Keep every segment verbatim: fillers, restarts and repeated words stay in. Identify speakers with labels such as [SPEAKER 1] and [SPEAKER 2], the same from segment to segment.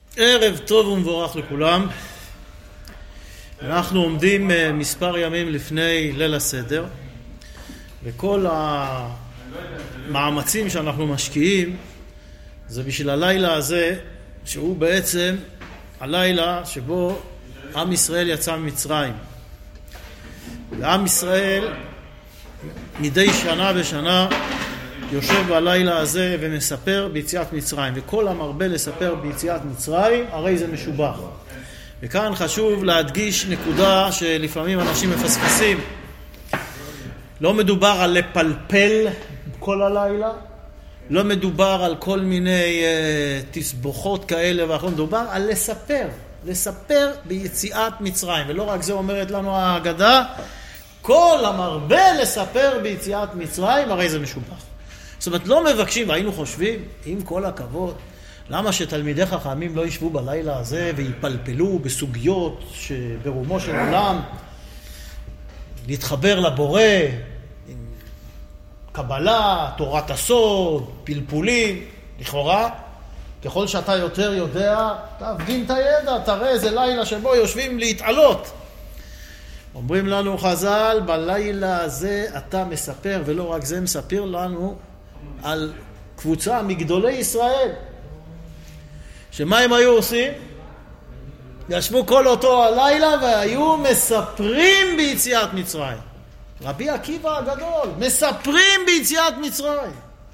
[SPEAKER 1] ערב טוב ומבורך לכולם. אנחנו עומדים מספר ימים לפני ליל הסדר, וכל המאמצים שאנחנו משקיעים זה בשביל הלילה הזה, שהוא בעצם הלילה שבו עם ישראל יצא ממצרים. ועם ישראל מדי שנה ושנה יושב בלילה הזה ומספר ביציאת מצרים, וכל המרבה לספר ביציאת מצרים הרי זה משובח. וכאן חשוב להדגיש נקודה שלפעמים אנשים מפספסים. לא מדובר על לפלפל כל הלילה, לא מדובר על כל מיני uh, תסבוכות כאלה ואחרות, מדובר על לספר, לספר ביציאת מצרים. ולא רק זה אומרת לנו ההגדה, כל המרבה לספר ביציאת מצרים הרי זה משובח. זאת אומרת, לא מבקשים, והיינו חושבים, עם כל הכבוד, למה שתלמידי חכמים לא ישבו בלילה הזה ויפלפלו בסוגיות שברומו של עולם, להתחבר לבורא, עם קבלה, תורת הסוד, פלפולים, לכאורה, ככל שאתה יותר יודע, תפגין את הידע, תראה איזה לילה שבו יושבים להתעלות. אומרים לנו חז"ל, בלילה הזה אתה מספר, ולא רק זה, מספר לנו על קבוצה מגדולי ישראל. שמה הם היו עושים? ישבו כל אותו הלילה והיו מספרים ביציאת מצרים. רבי עקיבא הגדול, מספרים ביציאת מצרים.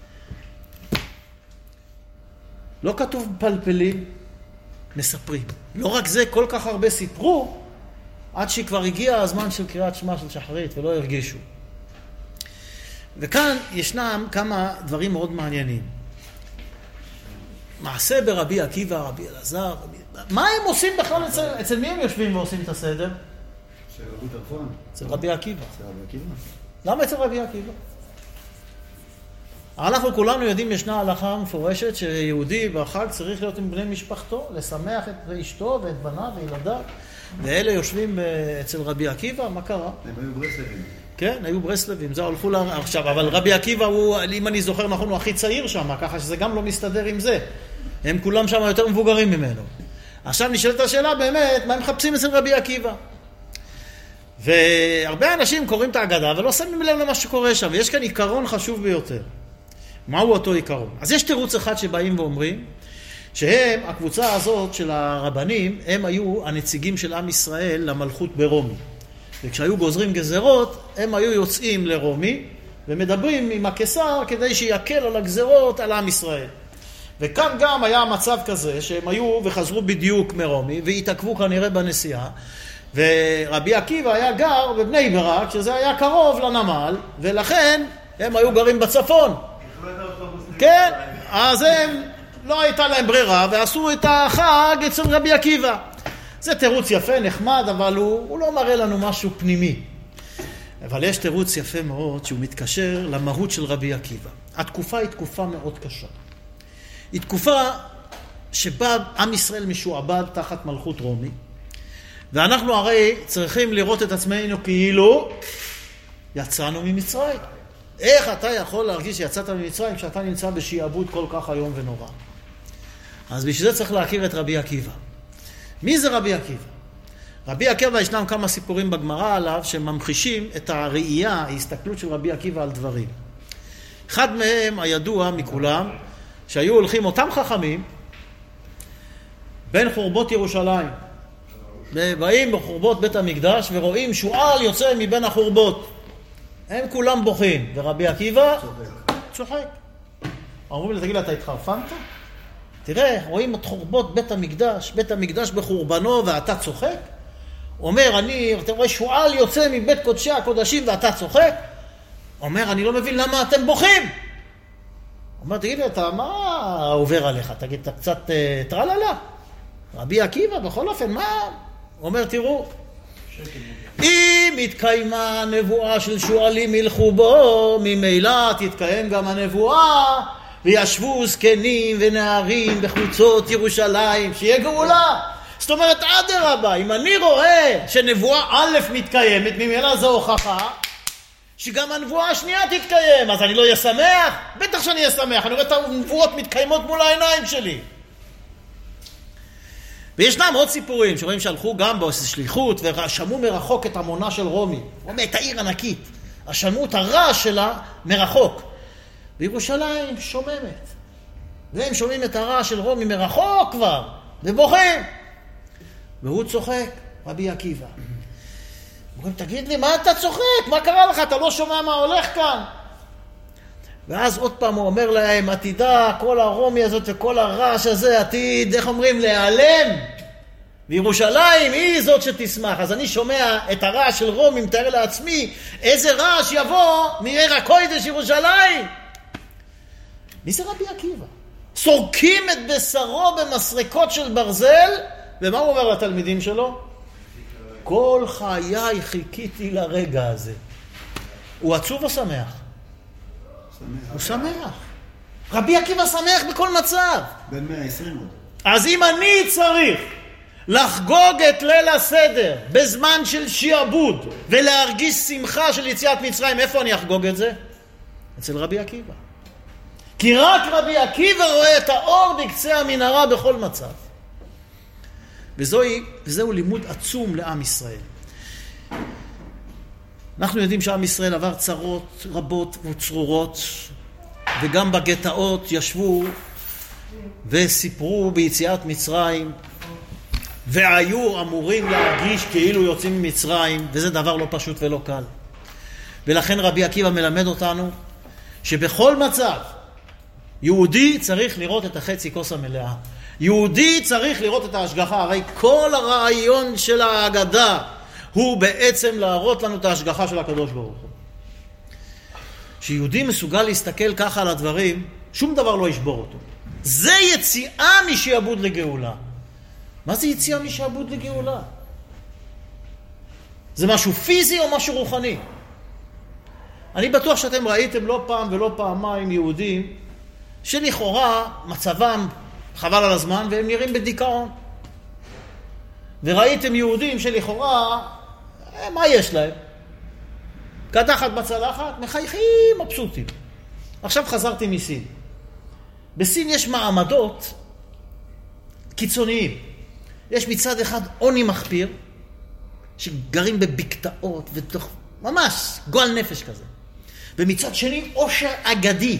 [SPEAKER 1] לא כתוב פלפלים, מספרים. לא רק זה, כל כך הרבה סיפרו, עד שכבר הגיע הזמן של קריאת שמע של שחרית ולא הרגישו. וכאן ישנם כמה דברים מאוד מעניינים. מעשה ברבי עקיבא, רבי אלעזר, רבי... מה הם עושים בכלל אצל, אצל מי הם יושבים ועושים את הסדר?
[SPEAKER 2] אצל רבי טרפון.
[SPEAKER 1] אצל רבי עקיבא.
[SPEAKER 2] אצל רבי עקיבא.
[SPEAKER 1] למה אצל רבי עקיבא? אנחנו כולנו יודעים, ישנה הלכה מפורשת שיהודי בחג צריך להיות עם בני משפחתו, לשמח את אשתו ואת בניו וילדיו, ואלה יושבים אצל רבי עקיבא. מה קרה?
[SPEAKER 2] הם היו ברסלבים.
[SPEAKER 1] כן, היו ברסלבים, זה הלכו לה עכשיו, אבל רבי עקיבא הוא, אם אני זוכר נכון, הוא הכי צעיר שם, ככה שזה גם לא מסתדר עם זה. הם כולם שם יותר מבוגרים ממנו. עכשיו נשאלת השאלה באמת, מה הם מחפשים אצל רבי עקיבא? והרבה אנשים קוראים את ההגדה ולא שמים לב למה שקורה שם, ויש כאן עיקרון חשוב ביותר. מהו אותו עיקרון? אז יש תירוץ אחד שבאים ואומרים, שהם, הקבוצה הזאת של הרבנים, הם היו הנציגים של עם ישראל למלכות ברומי. וכשהיו גוזרים גזרות, הם היו יוצאים לרומי, ומדברים עם הקיסר כדי שיקל על הגזרות על עם ישראל. וכאן גם היה מצב כזה, שהם היו וחזרו בדיוק מרומי, והתעכבו כנראה בנסיעה, ורבי עקיבא היה גר בבני ברק, שזה היה קרוב לנמל, ולכן הם היו גרים בצפון. כן, אז הם לא הייתה להם ברירה, ועשו את החג אצל רבי עקיבא. זה תירוץ יפה, נחמד, אבל הוא, הוא לא מראה לנו משהו פנימי. אבל יש תירוץ יפה מאוד שהוא מתקשר למהות של רבי עקיבא. התקופה היא תקופה מאוד קשה. היא תקופה שבה עם ישראל משועבד תחת מלכות רומי, ואנחנו הרי צריכים לראות את עצמנו כאילו יצאנו ממצרים. איך אתה יכול להרגיש שיצאת ממצרים כשאתה נמצא בשעבוד כל כך היום ונורא? אז בשביל זה צריך להכיר את רבי עקיבא. מי זה רבי עקיבא? רבי עקיבא, ישנם כמה סיפורים בגמרא עליו שממחישים את הראייה, ההסתכלות של רבי עקיבא על דברים. אחד מהם הידוע מכולם, שהיו הולכים אותם חכמים בין חורבות ירושלים. באים בחורבות בית המקדש ורואים שועל יוצא מבין החורבות. הם כולם בוכים, ורבי עקיבא צוחק. אמרו לי, תגיד לה, אתה התחרפנת? תראה, רואים את חורבות בית המקדש, בית המקדש בחורבנו ואתה צוחק? אומר, אני, אתה רואה שועל יוצא מבית קודשי הקודשים ואתה צוחק? אומר, אני לא מבין למה אתם בוכים. אומר, תגיד לי, אתה, מה עובר עליך? תגיד, אתה קצת uh, טרללה? רבי עקיבא, בכל אופן, מה? אומר, תראו, אם התקיימה הנבואה של שועלים ילכו בו, ממילא תתקיים גם הנבואה, וישבו זקנים ונערים בחוצות ירושלים, שיהיה גאולה. זאת אומרת, אדרבה, אם אני רואה שנבואה א' מתקיימת, ממילא זו הוכחה, שגם הנבואה השנייה תתקיים, אז אני לא אשמח? בטח שאני אשמח, אני רואה את הנבואות מתקיימות מול העיניים שלי. וישנם עוד סיפורים שרואים שהלכו גם בשליחות ושמעו מרחוק את המונה של רומי. רומי הייתה עיר ענקית. אז שמעו את הרעש שלה מרחוק. בירושלים שוממת. והם שומעים את הרעש של רומי מרחוק כבר, ובוכים. והוא צוחק, רבי עקיבא. אומרים, תגיד לי, מה אתה צוחק? מה קרה לך? אתה לא שומע מה הולך כאן? ואז עוד פעם הוא אומר להם, עתידה, כל הרומי הזאת וכל הרעש הזה, עתיד, איך אומרים, להיעלם. וירושלים היא זאת שתשמח. אז אני שומע את הרעש של רומי, מתאר לעצמי, איזה רעש יבוא מעיר הקודש ירושלים. מי זה רבי עקיבא? סורקים את בשרו במסרקות של ברזל, ומה הוא אומר לתלמידים שלו? כל חיי חיכיתי לרגע הזה. הוא עצוב או שמח?
[SPEAKER 2] שמח.
[SPEAKER 1] הוא שמח. רבי עקיבא שמח בכל מצב.
[SPEAKER 2] בין מאה ועשרים עוד.
[SPEAKER 1] אז אם אני צריך לחגוג את ליל הסדר בזמן של שיעבוד ולהרגיש שמחה של יציאת מצרים, איפה אני אחגוג את זה? אצל רבי עקיבא. כי רק רבי עקיבא רואה את האור בקצה המנהרה בכל מצב. וזוהי, וזהו לימוד עצום לעם ישראל. אנחנו יודעים שעם ישראל עבר צרות רבות וצרורות, וגם בגטאות ישבו וסיפרו ביציאת מצרים, והיו אמורים להרגיש כאילו יוצאים ממצרים, וזה דבר לא פשוט ולא קל. ולכן רבי עקיבא מלמד אותנו שבכל מצב יהודי צריך לראות את החצי כוס המלאה. יהודי צריך לראות את ההשגחה. הרי כל הרעיון של ההגדה הוא בעצם להראות לנו את ההשגחה של הקדוש ברוך הוא. שיהודי מסוגל להסתכל ככה על הדברים, שום דבר לא ישבור אותו. זה יציאה משעבוד לגאולה. מה זה יציאה משעבוד לגאולה? זה משהו פיזי או משהו רוחני? אני בטוח שאתם ראיתם לא פעם ולא פעמיים יהודים שלכאורה מצבם חבל על הזמן והם נראים בדיכאון. וראיתם יהודים שלכאורה, מה יש להם? קדחת בצלחת, מחייכים, מבסוטים. עכשיו חזרתי מסין. בסין יש מעמדות קיצוניים. יש מצד אחד עוני מחפיר, שגרים בבקתאות, ותוך, ממש גועל נפש כזה. ומצד שני עושר אגדי.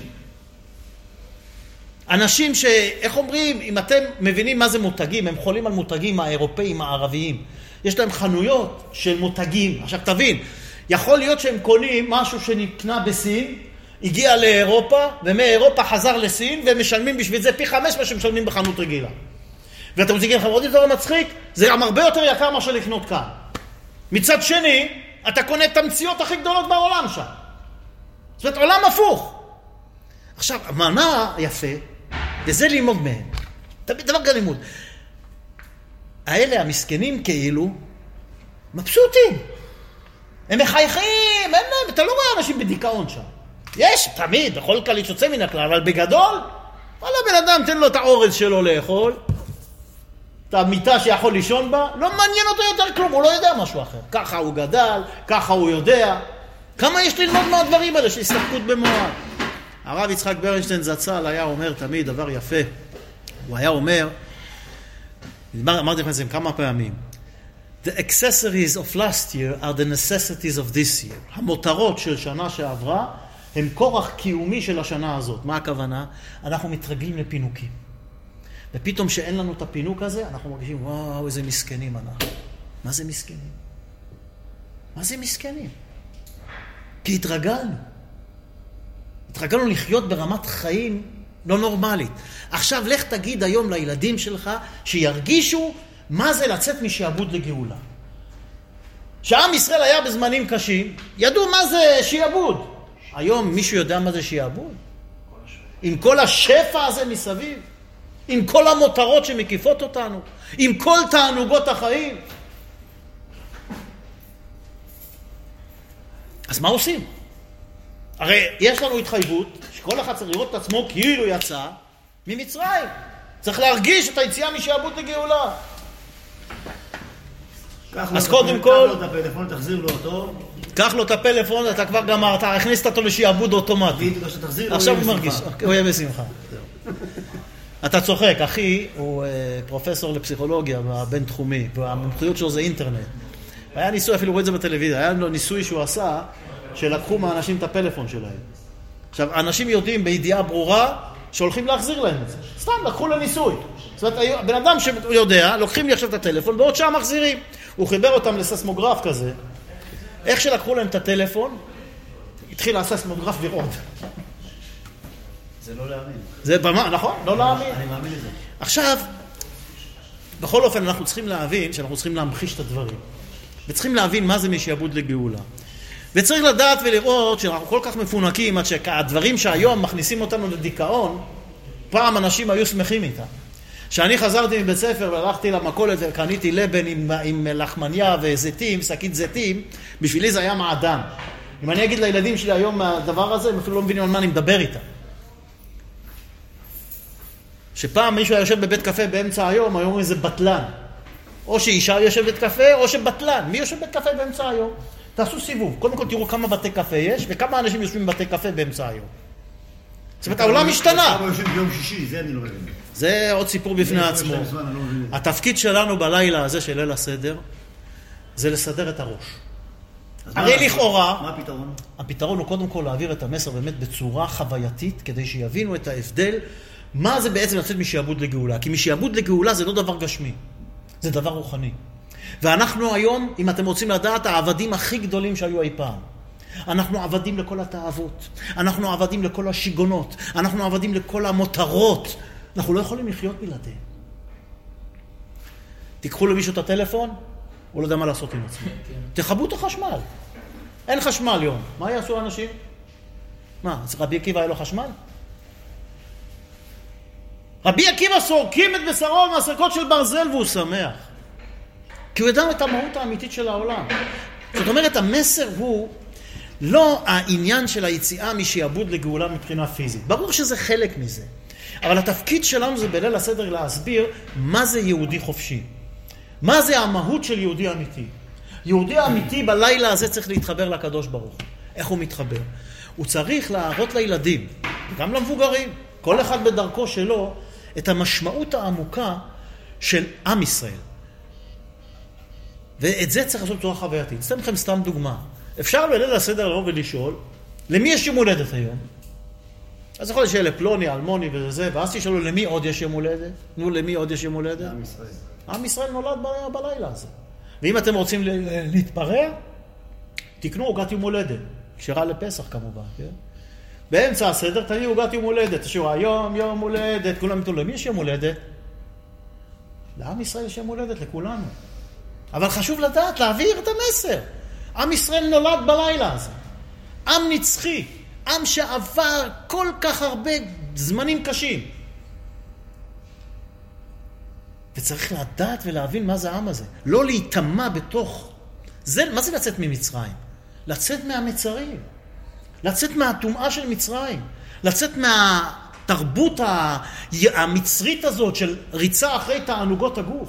[SPEAKER 1] אנשים ש... איך אומרים, אם אתם מבינים מה זה מותגים, הם חולים על מותגים האירופאים, הערביים. יש להם חנויות של מותגים. עכשיו תבין, יכול להיות שהם קונים משהו שנקנה בסין, הגיע לאירופה, ומאירופה חזר לסין, והם משלמים בשביל זה פי חמש מה שמשלמים בחנות רגילה. ואתם רוצים לך, עוד יותר מצחיק, זה גם הרבה יותר יקר מה שלקנות כאן. מצד שני, אתה קונה את המציאות הכי גדולות בעולם שם. זאת אומרת, עולם הפוך. עכשיו, המנה יפה, וזה ללמוד מהם. דבר גם לימוד. האלה המסכנים כאילו, מבסוטים. הם מחייכים, אין להם, אתה לא רואה אנשים בדיכאון שם. יש, תמיד, בכל קליט יוצא מן הכלל, אבל בגדול, וואלה, בן אדם תן לו את האורז שלו לאכול, את המיטה שיכול לישון בה, לא מעניין אותו יותר כלום, הוא לא יודע משהו אחר. ככה הוא גדל, ככה הוא יודע. כמה יש ללמוד מהדברים האלה של הסתפקות במועד. הרב יצחק ברנשטיין זצ"ל היה אומר תמיד דבר יפה. הוא היה אומר, אמרתי לכם את זה כמה פעמים, The accessories of last year are the necessities of this year. המותרות של שנה שעברה הם כורח קיומי של השנה הזאת. מה הכוונה? אנחנו מתרגלים לפינוקים. ופתאום שאין לנו את הפינוק הזה, אנחנו מרגישים, וואו, איזה מסכנים אנחנו. מה זה מסכנים? מה זה מסכנים? כי התרגלנו. התרגלנו לחיות ברמת חיים לא נורמלית. עכשיו לך תגיד היום לילדים שלך שירגישו מה זה לצאת משעבוד לגאולה. שעם ישראל היה בזמנים קשים, ידעו מה זה שיעבוד. היום מישהו יודע מה זה שיעבוד? עם כל השפע הזה מסביב, עם כל המותרות שמקיפות אותנו, עם כל תענוגות החיים. אז מה עושים? הרי יש לנו התחייבות שכל אחד צריך לראות את עצמו כאילו יצא ממצרים. צריך להרגיש את היציאה משעבוד לגאולה. אז קודם כל,
[SPEAKER 2] קח לו את הפלאפון, תחזיר לו אותו.
[SPEAKER 1] קח לו את הפלאפון, אתה כבר גמרת, הכנסת אותו לשעבוד אוטומטי.
[SPEAKER 2] תחזיר לו,
[SPEAKER 1] עכשיו הוא מרגיש, הוא יהיה בשמחה. אתה צוחק, אחי הוא פרופסור לפסיכולוגיה בבינתחומי, והמומחיות שלו זה אינטרנט. היה ניסוי, אפילו רואה את זה בטלוויזיה, היה לו ניסוי שהוא עשה, שלקחו מהאנשים את הפלאפון שלהם. עכשיו, אנשים יודעים בידיעה ברורה שהולכים להחזיר להם את זה. סתם, לקחו לניסוי. זאת אומרת, בן אדם שיודע, לוקחים לי עכשיו את הטלפון, בעוד שעה מחזירים. הוא חיבר אותם לססמוגרף כזה. איך שלקחו להם את הטלפון, התחיל הססמוגרף לראות.
[SPEAKER 2] זה לא להאמין.
[SPEAKER 1] זה במה, נכון? לא להאמין.
[SPEAKER 2] אני מאמין לזה.
[SPEAKER 1] עכשיו, בכל אופן אנחנו צריכים להבין שאנחנו צריכים להמחיש את הדברים. וצריכים להבין מה זה משעבוד לגאולה. וצריך לדעת ולראות שאנחנו כל כך מפונקים עד שהדברים שהיום מכניסים אותנו לדיכאון, פעם אנשים היו שמחים איתם. כשאני חזרתי מבית ספר והלכתי למכולת וקניתי לבן עם, עם לחמניה וזיתים, שקית זיתים, בשבילי זה היה מעדן. אם אני אגיד לילדים שלי היום הדבר הזה, הם אפילו לא מבינים על מה אני מדבר איתם. שפעם מישהו היה יושב בבית קפה באמצע היום, היום זה בטלן. או שאישה יושבת קפה, או שבטלן. מי יושב בבית קפה באמצע היום? תעשו סיבוב. קודם כל תראו כמה בתי קפה יש, וכמה אנשים יושבים בבתי קפה באמצע היום. זאת אומרת, העולם השתנה.
[SPEAKER 2] כמה יושבים ביום שישי, זה אני לא מבין.
[SPEAKER 1] זה עוד סיפור בפני עצמו. התפקיד שלנו בלילה הזה של ליל הסדר, זה לסדר את הראש. הרי לכאורה,
[SPEAKER 2] מה הפתרון?
[SPEAKER 1] הפתרון הוא קודם כל להעביר את המסר באמת בצורה חווייתית, כדי שיבינו את ההבדל, מה זה בעצם לצאת משעבוד לגאולה. כי משעבוד לגאולה זה לא דבר גשמי, זה דבר רוחני. ואנחנו היום, אם אתם רוצים לדעת, העבדים הכי גדולים שהיו אי פעם. אנחנו עבדים לכל התאוות, אנחנו עבדים לכל השיגונות, אנחנו עבדים לכל המותרות. אנחנו לא יכולים לחיות בלעדיהם. תיקחו למישהו את הטלפון, הוא לא יודע מה לעשות עם עצמו. תחבו את החשמל. אין חשמל יום. מה יעשו האנשים? מה, רבי עקיבא היה לו חשמל? רבי עקיבא סורקים את בשרו מהסרקות של ברזל והוא שמח. כי הוא ידע את המהות האמיתית של העולם. זאת אומרת, המסר הוא לא העניין של היציאה משעבוד לגאולה מבחינה פיזית. ברור שזה חלק מזה. אבל התפקיד שלנו זה בליל הסדר להסביר מה זה יהודי חופשי. מה זה המהות של יהודי אמיתי. יהודי אמיתי בלילה הזה צריך להתחבר לקדוש ברוך. איך הוא מתחבר? הוא צריך להראות לילדים, גם למבוגרים, כל אחד בדרכו שלו, את המשמעות העמוקה של עם ישראל. ואת זה צריך לעשות בצורה חווייתית. אתן לכם סתם דוגמה. אפשר בליל הסדר לבוא ולשאול, למי יש יום הולדת היום? אז יכול להיות שיהיה לפלוני, אלמוני וזה, ואז תשאלו למי עוד יש יום הולדת? נו, למי עוד יש יום הולדת?
[SPEAKER 2] עם ישראל.
[SPEAKER 1] עם ישראל נולד ב- בלילה הזה. ואם אתם רוצים ל- להתפרע, תקנו עוגת יום הולדת. כשרה לפסח כמובן, כן? באמצע הסדר תניעו עוגת יום הולדת. תשאלו, היום יום הולדת, כולם יתנו, למי יש יום הולדת? לעם ישראל יש יום הולדת, לכולנו. אבל חשוב לדעת, להעביר את המסר. עם ישראל נולד בלילה הזה. עם נצחי. עם שעבר כל כך הרבה זמנים קשים. וצריך לדעת ולהבין מה זה העם הזה. לא להתאמה בתוך... זה, מה זה לצאת ממצרים? לצאת מהמצרים. לצאת מהטומאה של מצרים. לצאת מהתרבות המצרית הזאת של ריצה אחרי תענוגות הגוף.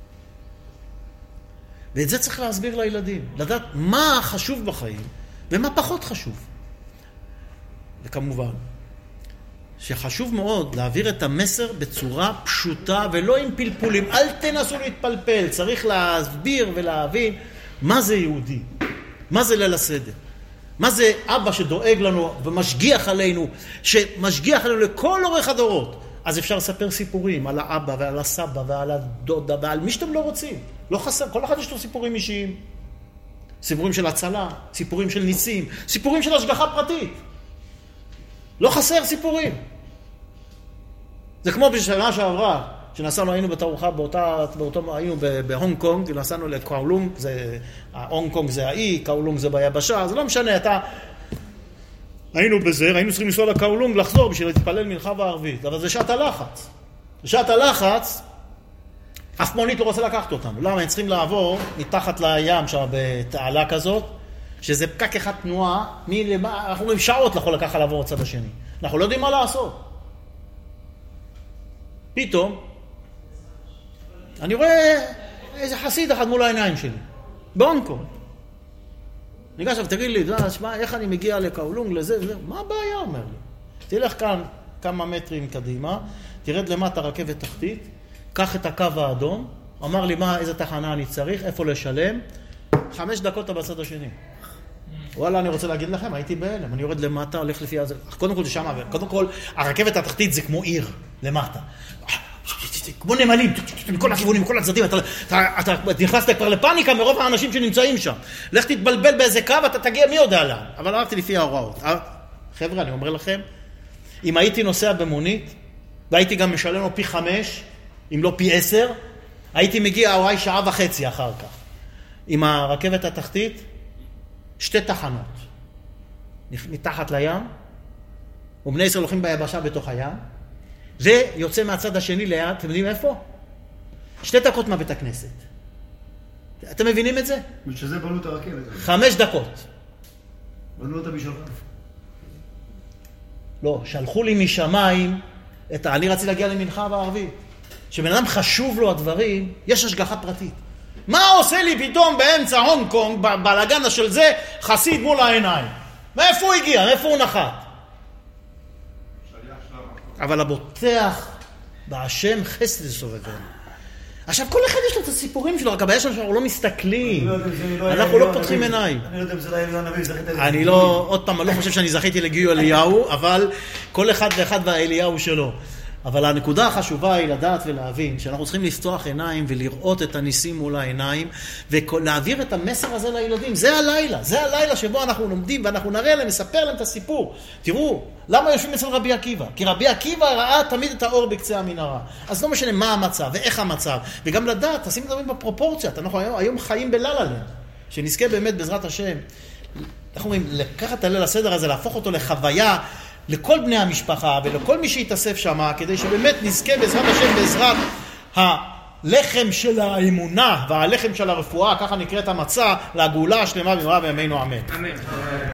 [SPEAKER 1] ואת זה צריך להסביר לילדים. לדעת מה חשוב בחיים ומה פחות חשוב. וכמובן, שחשוב מאוד להעביר את המסר בצורה פשוטה ולא עם פלפולים. אל תנסו להתפלפל, צריך להסביר ולהבין מה זה יהודי, מה זה ליל הסדר, מה זה אבא שדואג לנו ומשגיח עלינו, שמשגיח עלינו לכל אורך הדורות. אז אפשר לספר סיפורים על האבא ועל הסבא ועל הדודה ועל מי שאתם לא רוצים. לא חסר, כל אחד יש לו סיפורים אישיים. סיפורים של הצלה, סיפורים של ניסים, סיפורים של השגחה פרטית. לא חסר סיפורים. זה כמו בשנה שעברה, שנסענו, היינו בתערוכה, באותה, באותו, היינו בהונג קונג, נסענו לקאולונג, זה, הונג קונג זה האי, קאולונג זה ביבשה, זה לא משנה, אתה... היינו בזה, היינו צריכים לנסוע לקאולונג, לחזור בשביל להתפלל מנחה וערבית, אבל זה שעת הלחץ. בשעת הלחץ, אף מונית לא רוצה לקחת אותנו. למה? הם צריכים לעבור מתחת לים שם בתעלה כזאת, שזה פקק אחד תנועה, מלמה, אנחנו אומרים שעות יכול לקחת לעבור הצד השני. אנחנו לא יודעים מה לעשות. פתאום, אני רואה איזה חסיד אחד מול העיניים שלי, בהונג קונג. ניגש, עכשיו תגיד לי, שמה, איך אני מגיע לקאולונג לזה, לזה? מה הבעיה, אומר לי? תלך כאן כמה מטרים קדימה, תרד למטה רכבת תחתית, קח את הקו האדום, אמר לי מה, איזה תחנה אני צריך, איפה לשלם, חמש דקות אתה בצד השני. וואלה, אני רוצה להגיד לכם, הייתי בהלם, אני יורד למטה, הולך לפי הזה, קודם כל זה שמה, קודם כל, הרכבת התחתית זה כמו עיר, למטה. כמו נמלים, מכל הכיוונים, מכל הצדדים, אתה, אתה, אתה נכנסת כבר לפאניקה מרוב האנשים שנמצאים שם. לך תתבלבל באיזה קו, אתה תגיע מי יודע לאן. אבל הלכתי לפי ההוראות. חבר'ה, אני אומר לכם, אם הייתי נוסע במונית, והייתי גם משלם לו פי חמש, אם לא פי עשר, הייתי מגיע אולי שעה וחצי אחר כך. עם הרכבת התחתית, שתי תחנות. מתחת לים, ובני ישראל הולכים ביבשה בתוך הים, ויוצא מהצד השני ליד, אתם יודעים איפה? שתי דקות מהבית הכנסת. אתם מבינים את זה?
[SPEAKER 2] שזה בנו את הרכבת.
[SPEAKER 1] חמש דקות.
[SPEAKER 2] בנו אותה בשלך.
[SPEAKER 1] לא, שלחו לי משמיים, את ה... אני רציתי להגיע למנחה בערבית. שבן אדם חשוב לו הדברים, יש השגחה פרטית. מה עושה לי פתאום באמצע הונג קונג, בלגן של זה, חסיד מול העיניים? מאיפה הוא הגיע? מאיפה הוא נחת? אבל הבוטח בהשם חסד סובבנו. עכשיו, כל אחד יש לו את הסיפורים שלו, רק הבעיה שלנו שאנחנו לא מסתכלים. אנחנו לא פותחים עיניים.
[SPEAKER 2] אני לא יודע אם זה לא אליהו הנביא, זכית אליהו.
[SPEAKER 1] אני לא, עוד פעם, אני לא חושב שאני זכיתי לגיור אליהו, אבל כל אחד ואחד והאליהו שלו. אבל הנקודה החשובה היא לדעת ולהבין שאנחנו צריכים לפתוח עיניים ולראות את הניסים מול העיניים ולהעביר את המסר הזה לילדים. זה הלילה, זה הלילה שבו אנחנו לומדים ואנחנו נראה להם, נספר להם את הסיפור. תראו, למה יושבים אצל רבי עקיבא? כי רבי עקיבא ראה תמיד את האור בקצה המנהרה. אז לא משנה מה המצב ואיך המצב. וגם לדעת, תשים את הדברים בפרופורציות. אנחנו היום, היום חיים בלללנד. שנזכה באמת בעזרת השם. אנחנו אומרים, לקחת את הליל הסדר הזה, להפוך אותו לחוויה לכל בני המשפחה ולכל מי שיתאסף שם, כדי שבאמת נזכה בעזרת השם, בעזרת הלחם של האמונה והלחם של הרפואה, ככה נקראת המצה, לגאולה השלמה במהרה בימינו אמן.
[SPEAKER 3] אמן.